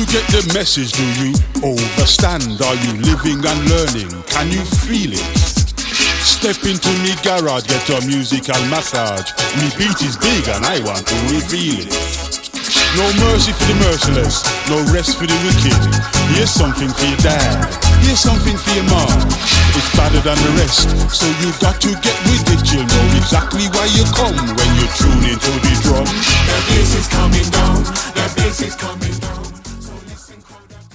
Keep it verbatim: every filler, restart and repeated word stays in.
get the message? Do you overstand? Are you living and learning? Can you feel it? Step into me garage, get a musical massage. Me beat is big and I want to reveal it. No mercy for the merciless, no rest for the wicked. Here's something for your dad, here's something for your mom. It's better than the rest, so you got to get with it. You'll know exactly why you come when you tune into the drum. The bass is coming down, the bass is coming down.